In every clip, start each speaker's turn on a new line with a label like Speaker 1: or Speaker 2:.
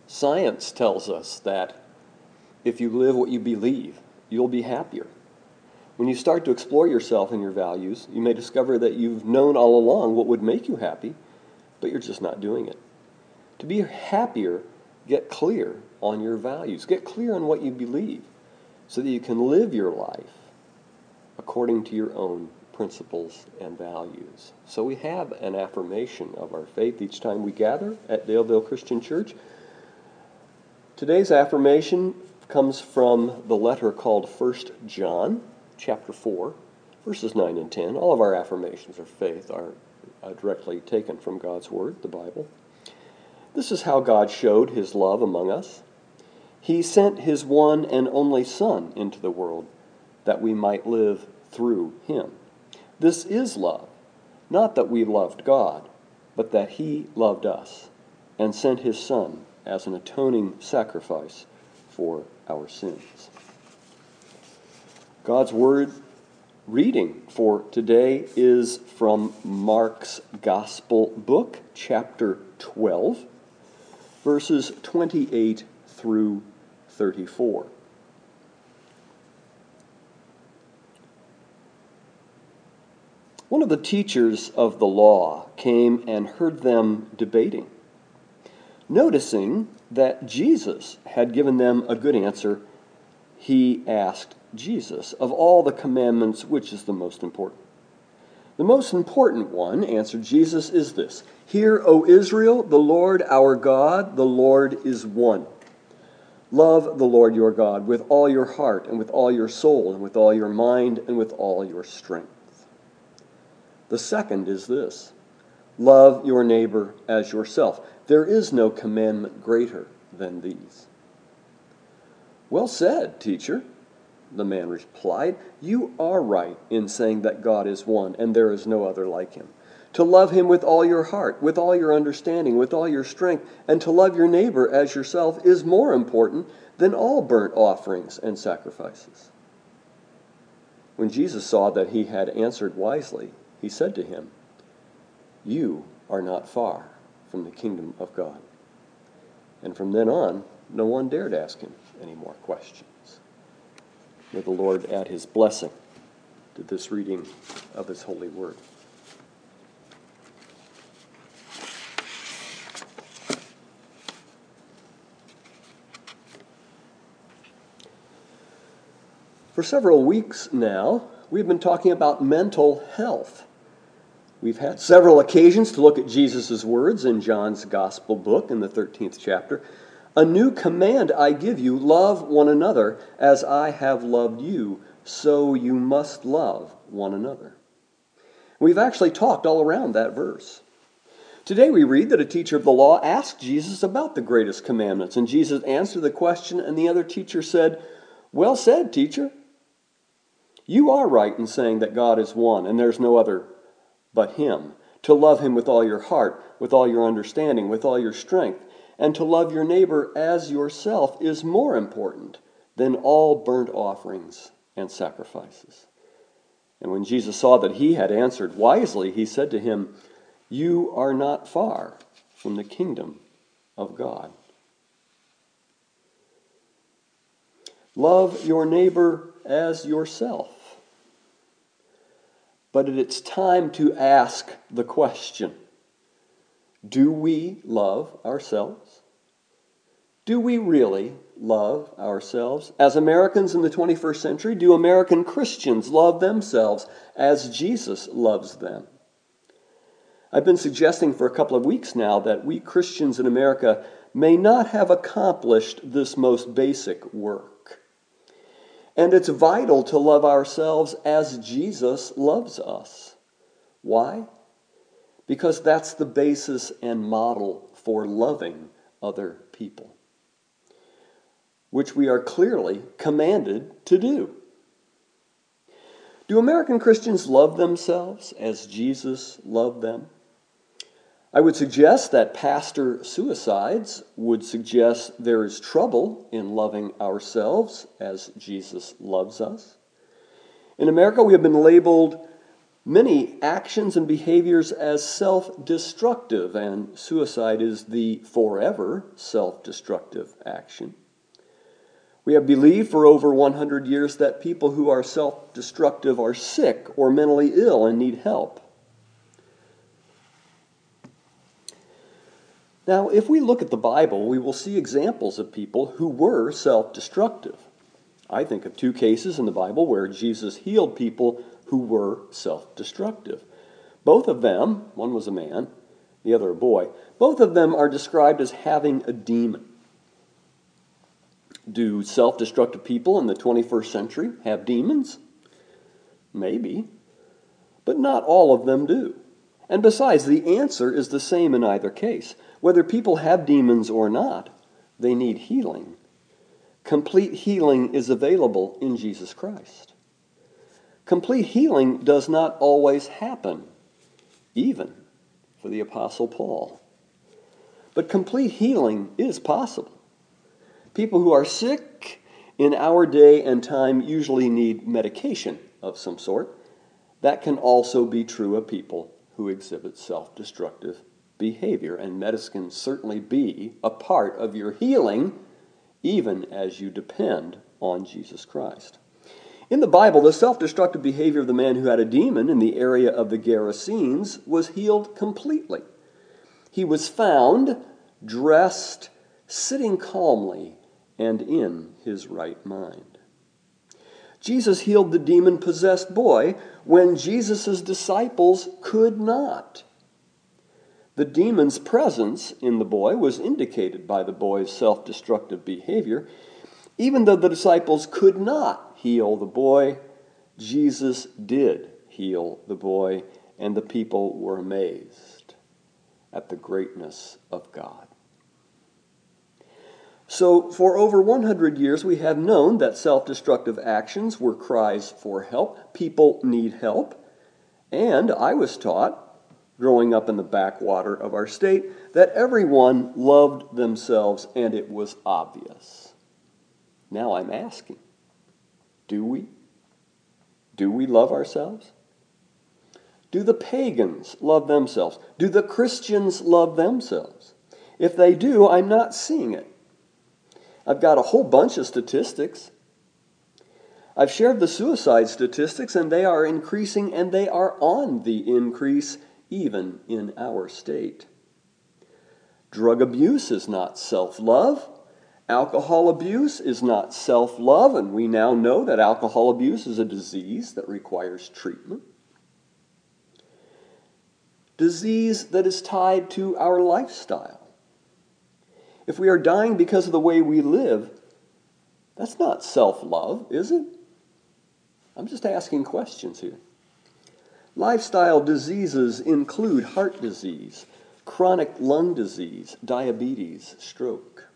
Speaker 1: Science tells us that if you live what you believe, you'll be happier. When you start to explore yourself and your values, you may discover that you've known all along what would make you happy, but you're just not doing it. To be happier, get clear on your values. Get clear on what you believe so that you can live your life according to your own principles and values. So we have an affirmation of our faith each time we gather at Daleville Christian Church. Today's affirmation comes from the letter called 1 John, chapter 4, verses 9 and 10. All of our affirmations of faith are directly taken from God's Word, the Bible. This is how God showed His love among us. He sent His one and only Son into the world that we might live through Him. This is love, not that we loved God, but that He loved us and sent His Son as an atoning sacrifice for our sins. God's Word reading for today is from Mark's Gospel book, chapter 12, verses 28 through 34. One of the teachers of the law came and heard them debating. Noticing that Jesus had given them a good answer, he asked Jesus, "Of all the commandments, which is the most important?" "The most important one," answered Jesus, "is this: Hear, O Israel, the Lord our God, the Lord is one. Love the Lord your God with all your heart and with all your soul and with all your mind and with all your strength. The second is this: love your neighbor as yourself. There is no commandment greater than these." "Well said, teacher," the man replied. "You are right in saying that God is one and there is no other like Him. To love Him with all your heart, with all your understanding, with all your strength, and to love your neighbor as yourself is more important than all burnt offerings and sacrifices." When Jesus saw that he had answered wisely, He said to him, "You are not far from the kingdom of God." And from then on, no one dared ask him any more questions. May the Lord add His blessing to this reading of His holy word. For several weeks now, we've been talking about mental health. We've had several occasions to look at Jesus' words in John's Gospel book in the 13th chapter. "A new command I give you, love one another as I have loved you, so you must love one another." We've actually talked all around that verse. Today we read that a teacher of the law asked Jesus about the greatest commandments, and Jesus answered the question, and the other teacher said, "Well said, teacher. You are right in saying that God is one and there's no other but Him. To love Him with all your heart, with all your understanding, with all your strength, and to love your neighbor as yourself is more important than all burnt offerings and sacrifices." And when Jesus saw that he had answered wisely, He said to him, "You are not far from the kingdom of God." Love your neighbor as yourself. But it's time to ask the question, do we love ourselves? Do we really love ourselves? As Americans in the 21st century, do American Christians love themselves as Jesus loves them? I've been suggesting for a couple of weeks now that we Christians in America may not have accomplished this most basic work. And it's vital to love ourselves as Jesus loves us. Why? Because that's the basis and model for loving other people, which we are clearly commanded to do. Do American Christians love themselves as Jesus loved them? I would suggest that pastor suicides would suggest there is trouble in loving ourselves as Jesus loves us. In America, we have been labeled many actions and behaviors as self-destructive, and suicide is the forever self-destructive action. We have believed for over 100 years that people who are self-destructive are sick or mentally ill and need help. Now, if we look at the Bible, we will see examples of people who were self-destructive. I think of two cases in the Bible where Jesus healed people who were self-destructive. Both of them, one was a man, the other a boy, both of them are described as having a demon. Do self-destructive people in the 21st century have demons? Maybe, but not all of them do. And besides, the answer is the same in either case. Whether people have demons or not, they need healing. Complete healing is available in Jesus Christ. Complete healing does not always happen, even for the Apostle Paul. But complete healing is possible. People who are sick in our day and time usually need medication of some sort. That can also be true of people who exhibit self-destructive behavior, and medicine can certainly be a part of your healing, even as you depend on Jesus Christ. In the Bible, the self-destructive behavior of the man who had a demon in the area of the Gerasenes was healed completely. He was found, dressed, sitting calmly, and in his right mind. Jesus healed the demon-possessed boy when Jesus' disciples could not. The demon's presence in the boy was indicated by the boy's self-destructive behavior. Even though the disciples could not heal the boy, Jesus did heal the boy, and the people were amazed at the greatness of God. So, for over 100 years, we have known that self-destructive actions were cries for help. People need help. And I was taught, growing up in the backwater of our state, that everyone loved themselves, and it was obvious. Now I'm asking, do we? Do we love ourselves? Do the pagans love themselves? Do the Christians love themselves? If they do, I'm not seeing it. I've got a whole bunch of statistics. I've shared the suicide statistics, and they are increasing, and they are on the increase even in our state. Drug abuse is not self-love. Alcohol abuse is not self-love, and we now know that alcohol abuse is a disease that requires treatment. Disease that is tied to our lifestyle. If we are dying because of the way we live, that's not self-love, is it? I'm just asking questions here. Lifestyle diseases include heart disease, chronic lung disease, diabetes, stroke.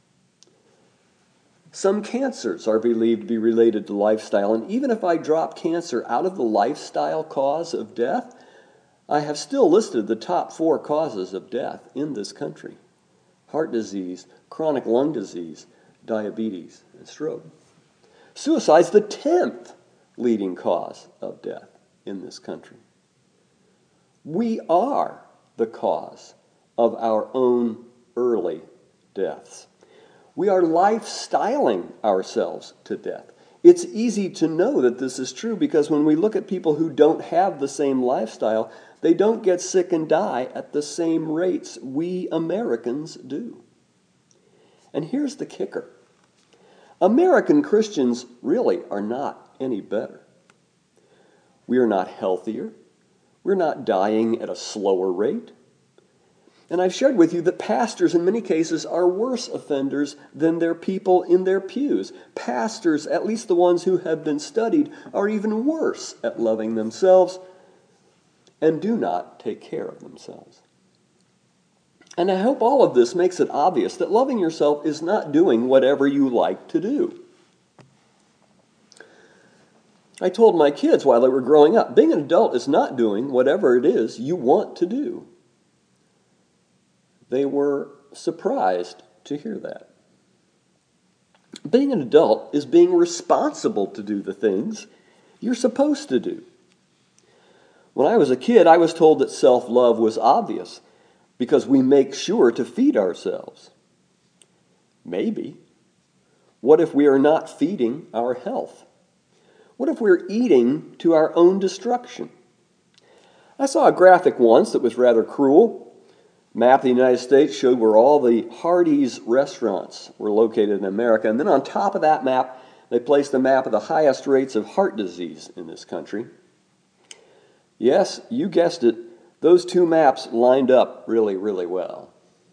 Speaker 1: Some cancers are believed to be related to lifestyle, and even if I drop cancer out of the lifestyle cause of death, I have still listed the top 4 causes of death in this country: heart disease, chronic lung disease, diabetes, and stroke. Suicide is the 10th leading cause of death in this country. We are the cause of our own early deaths. We are lifestyling ourselves to death. It's easy to know that this is true because when we look at people who don't have the same lifestyle, they don't get sick and die at the same rates we Americans do. And here's the kicker. American Christians really are not any better. We are not healthier. We're not dying at a slower rate. And I've shared with you that pastors in many cases are worse offenders than their people in their pews. Pastors, at least the ones who have been studied, are even worse at loving themselves and do not take care of themselves. And I hope all of this makes it obvious that loving yourself is not doing whatever you like to do. I told my kids while they were growing up, being an adult is not doing whatever it is you want to do. They were surprised to hear that. Being an adult is being responsible to do the things you're supposed to do. When I was a kid, I was told that self-love was obvious because we make sure to feed ourselves. Maybe. What if we are not feeding our health? What if we're eating to our own destruction? I saw a graphic once that was rather cruel. A map of the United States showed where all the Hardee's restaurants were located in America. And then on top of that map, they placed a map of the highest rates of heart disease in this country. Yes, you guessed it. Those two maps lined up really, really well.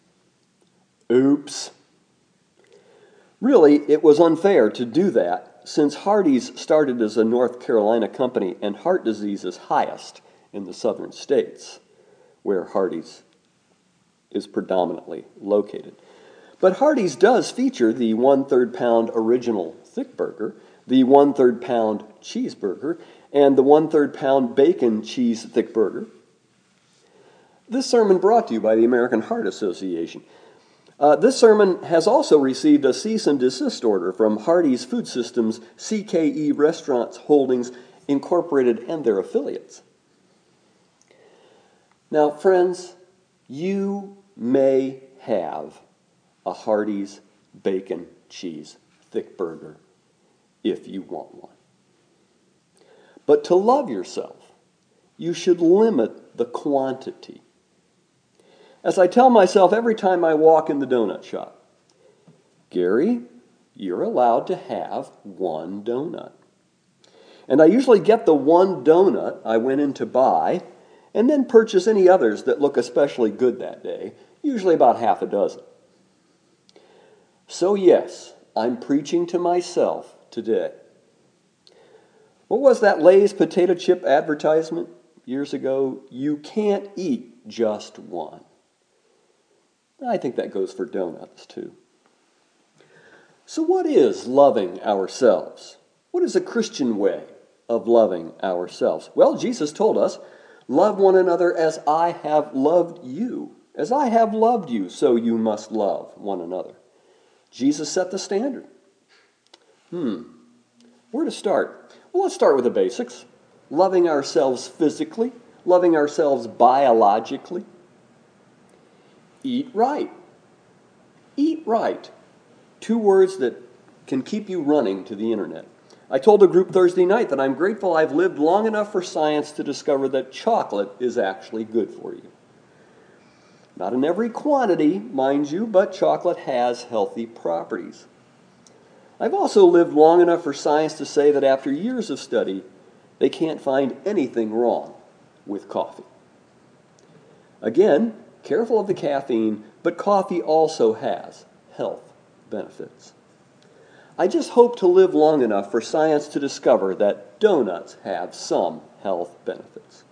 Speaker 1: Oops. Really, it was unfair to do that since Hardee's started as a North Carolina company and heart disease is highest in the southern states, where Hardee's is predominantly located. But Hardee's does feature the 1/3 pound original thick burger, the 1/3 pound cheeseburger, and the 1/3 pound bacon cheese thick burger. This sermon brought to you by the American Heart Association. This sermon has also received a cease and desist order from Hardee's Food Systems CKE Restaurants Holdings Incorporated and their affiliates. Now, friends, you may have a Hardee's bacon cheese thick burger if you want one. But to love yourself, you should limit the quantity. As I tell myself every time I walk in the donut shop, Gary, you're allowed to have one donut. And I usually get the one donut I went in to buy and then purchase any others that look especially good that day, usually about half a dozen. So yes, I'm preaching to myself today. What was that Lay's potato chip advertisement years ago? You can't eat just one. I think that goes for donuts too. So what is loving ourselves? What is a Christian way of loving ourselves? Well, Jesus told us, love one another as I have loved you. As I have loved you, so you must love one another. Jesus set the standard. Where to start? Well, let's start with the basics. Loving ourselves physically, loving ourselves biologically. Eat right. Eat right. 2 words that can keep you running to the internet. I told a group Thursday night that I'm grateful I've lived long enough for science to discover that chocolate is actually good for you. Not in every quantity, mind you, but chocolate has healthy properties. I've also lived long enough for science to say that after years of study, they can't find anything wrong with coffee. Again, careful of the caffeine, but coffee also has health benefits. I just hope to live long enough for science to discover that donuts have some health benefits.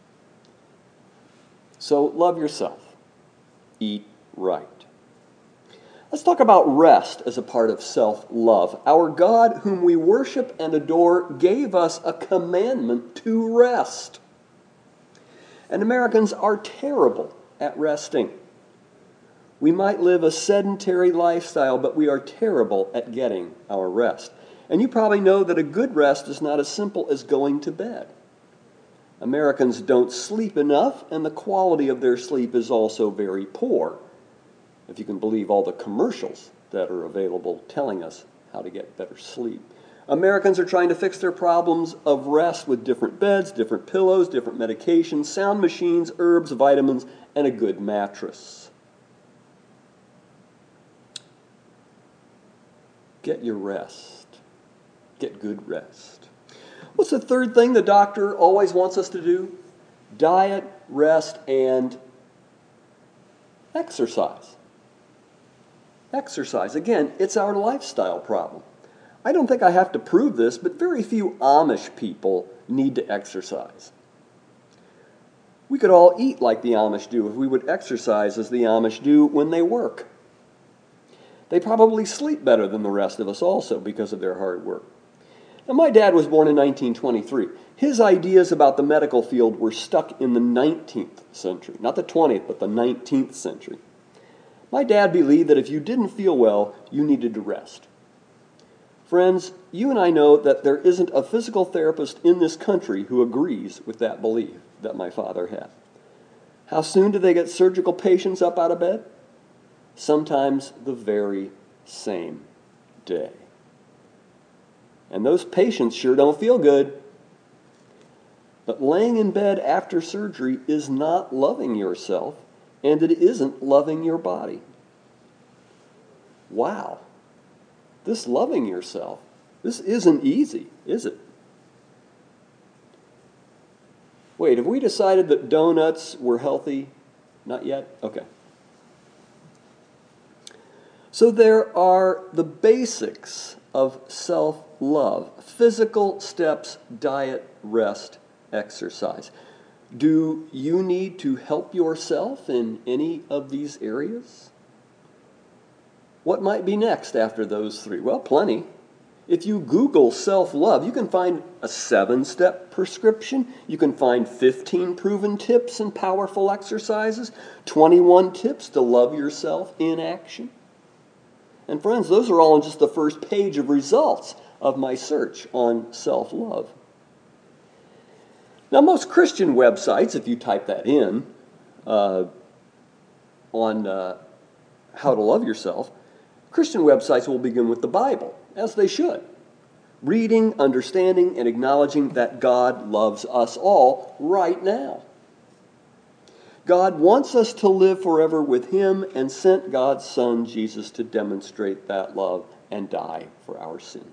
Speaker 1: So love yourself. Eat right. Let's talk about rest as a part of self-love. Our God, whom we worship and adore, gave us a commandment to rest. And Americans are terrible at resting. We might live a sedentary lifestyle, but we are terrible at getting our rest. And you probably know that a good rest is not as simple as going to bed. Americans don't sleep enough, and the quality of their sleep is also very poor, if you can believe all the commercials that are available telling us how to get better sleep. Americans are trying to fix their problems of rest with different beds, different pillows, different medications, sound machines, herbs, vitamins, and a good mattress. Get your rest. Get good rest. What's the third thing the doctor always wants us to do? Diet, rest, and exercise. Exercise. Again, it's our lifestyle problem. I don't think I have to prove this, but very few Amish people need to exercise. We could all eat like the Amish do if we would exercise as the Amish do when they work. They probably sleep better than the rest of us also because of their hard work. Now, my dad was born in 1923. His ideas about the medical field were stuck in the 19th century. Not the 20th, but the 19th century. My dad believed that if you didn't feel well, you needed to rest. Friends, you and I know that there isn't a physical therapist in this country who agrees with that belief. that my father had. How soon do they get surgical patients up out of bed? Sometimes the very same day. And those patients sure don't feel good. But laying in bed after surgery is not loving yourself, and it isn't loving your body. Wow. This loving yourself, this isn't easy, is it? Wait, have we decided that donuts were healthy? Not yet? Okay. So there are the basics of self-love. Physical steps, diet, rest, exercise. Do you need to help yourself in any of these areas? What might be next after those three? Well, plenty. If you Google self-love, you can find a 7-step prescription. You can find 15 proven tips and powerful exercises, 21 tips to love yourself in action. And friends, those are all on just the first page of results of my search on self-love. Now, most Christian websites, if you type that in on how to love yourself, Christian websites will begin with the Bible, as they should. Reading, understanding, and acknowledging that God loves us all right now. God wants us to live forever with Him and sent God's Son, Jesus, to demonstrate that love and die for our sins.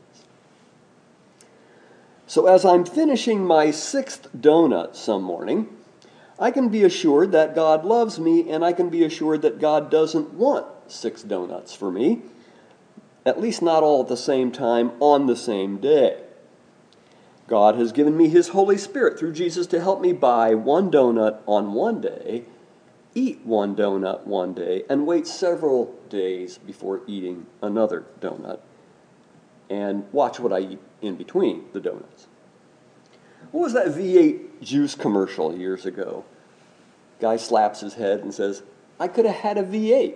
Speaker 1: So as I'm finishing my 6th donut some morning, I can be assured that God loves me, and I can be assured that God doesn't want 6 donuts for me, at least not all at the same time on the same day. God has given me His Holy Spirit through Jesus to help me buy 1 donut on one day, eat 1 donut one day, and wait several days before eating another donut, and watch what I eat in between the donuts. What was that V8 juice commercial years ago? Guy slaps his head and says, "I could have had a V8.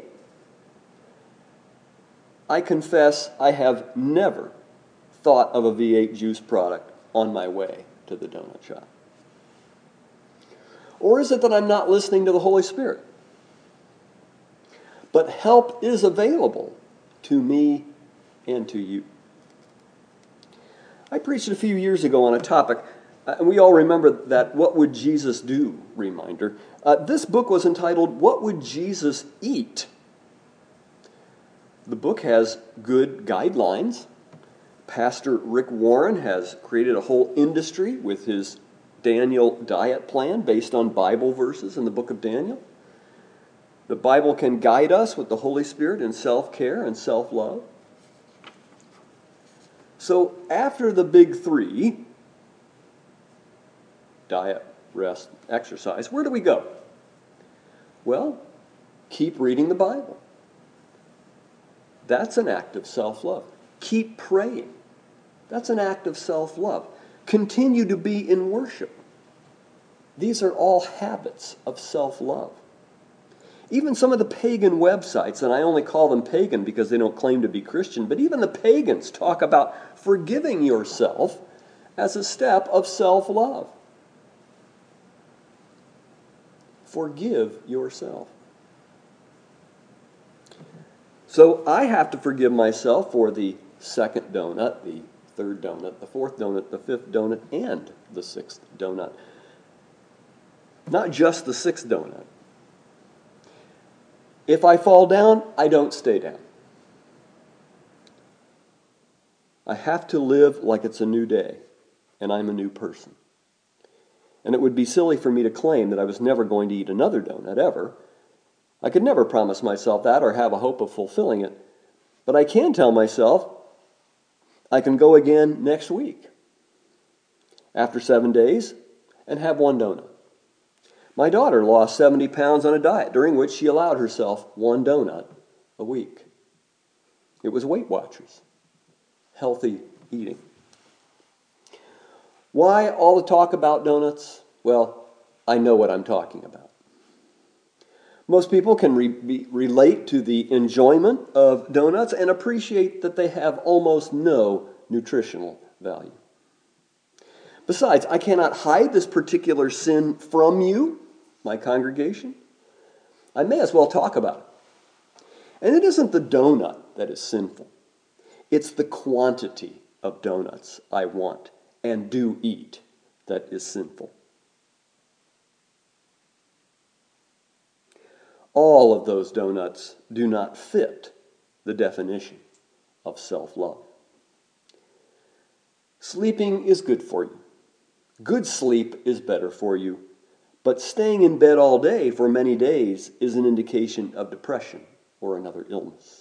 Speaker 1: I confess I have never thought of a V8 juice product on my way to the donut shop. Or is it that I'm not listening to the Holy Spirit? But help is available to me and to you. I preached a few years ago on a topic, and we all remember that What Would Jesus Do reminder. This book was entitled, What Would Jesus Eat? The book has good guidelines. Pastor Rick Warren has created a whole industry with his Daniel diet plan based on Bible verses in the book of Daniel. The Bible can guide us with the Holy Spirit in self-care and self-love. So after the big 3, diet, rest, exercise, where do we go? Well, keep reading the Bible. That's an act of self-love. Keep praying. That's an act of self-love. Continue to be in worship. These are all habits of self-love. Even some of the pagan websites, and I only call them pagan because they don't claim to be Christian, but even the pagans talk about forgiving yourself as a step of self-love. Forgive yourself. So I have to forgive myself for the 2nd donut, the 3rd donut, the 4th donut, the 5th donut, and the 6th donut. Not just the 6th donut. If I fall down, I don't stay down. I have to live like it's a new day, and I'm a new person. And it would be silly for me to claim that I was never going to eat another donut, ever. I could never promise myself that or have a hope of fulfilling it. But I can tell myself I can go again next week, after 7 days, and have 1 donut. My daughter lost 70 pounds on a diet during which she allowed herself 1 donut a week. It was Weight Watchers, healthy eating. Why all the talk about donuts? Well, I know what I'm talking about. Most people can relate to the enjoyment of donuts and appreciate that they have almost no nutritional value. Besides, I cannot hide this particular sin from you, my congregation. I may as well talk about it. And it isn't the donut that is sinful. It's the quantity of donuts I want and do eat that is sinful. All of those donuts do not fit the definition of self-love. Sleeping is good for you. Good sleep is better for you. But staying in bed all day for many days is an indication of depression or another illness.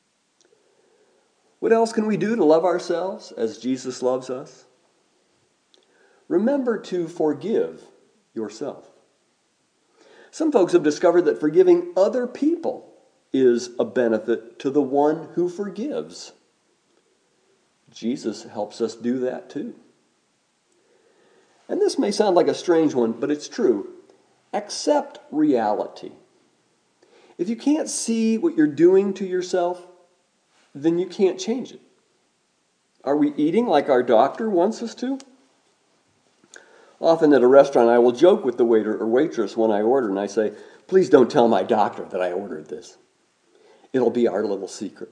Speaker 1: What else can we do to love ourselves as Jesus loves us? Remember to forgive yourself. Some folks have discovered that forgiving other people is a benefit to the one who forgives. Jesus helps us do that too. And this may sound like a strange one, but it's true. Accept reality. If you can't see what you're doing to yourself, then you can't change it. Are we eating like our doctor wants us to? Often at a restaurant, I will joke with the waiter or waitress when I order, and I say, "Please don't tell my doctor that I ordered this. It'll be our little secret."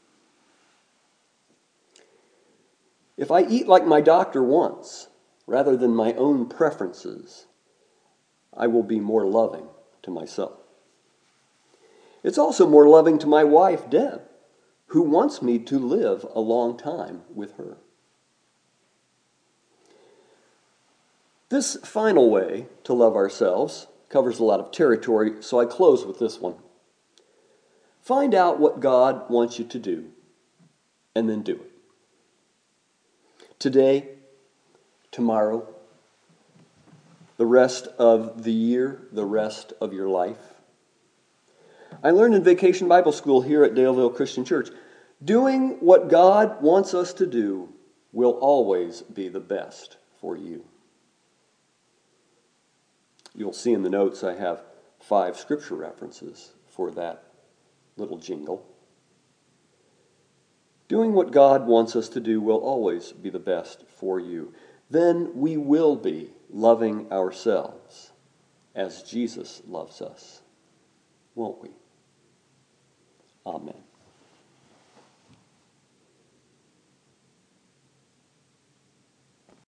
Speaker 1: If I eat like my doctor wants, rather than my own preferences, I will be more loving to myself. It's also more loving to my wife, Deb, who wants me to live a long time with her. This final way to love ourselves covers a lot of territory, so I close with this one. Find out what God wants you to do, and then do it. Today, tomorrow, the rest of the year, the rest of your life. I learned in Vacation Bible School here at Daleville Christian Church, doing what God wants us to do will always be the best for you. You'll see in the notes I have 5 scripture references for that little jingle. Doing what God wants us to do will always be the best for you. Then we will be loving ourselves as Jesus loves us, won't we? Amen.